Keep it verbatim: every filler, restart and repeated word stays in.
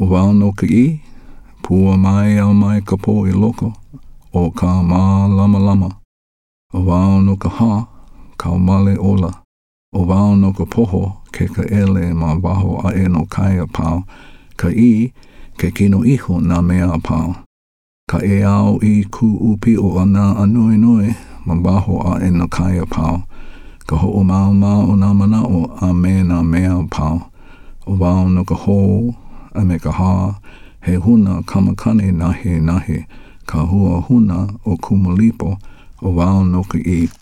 O wao no ka I, pua mai au mai ka po I loko, o ka mā lama lama. O wao no ka ha, ka male ola. O wao no ka poho, ke ka ele ma waho a e no kaia pau. Ka I, ke kino iho na mea pau. Ka e au I ku upi o ana anui nui, ma waho a e no kaia pau. Ka ho o mau mau o nā mana o a me na mea pau. O wao no ka ho, a me ka ha, he huna kamakane nahi nahi, ka hua huna o kumalipo, o wao no ka I.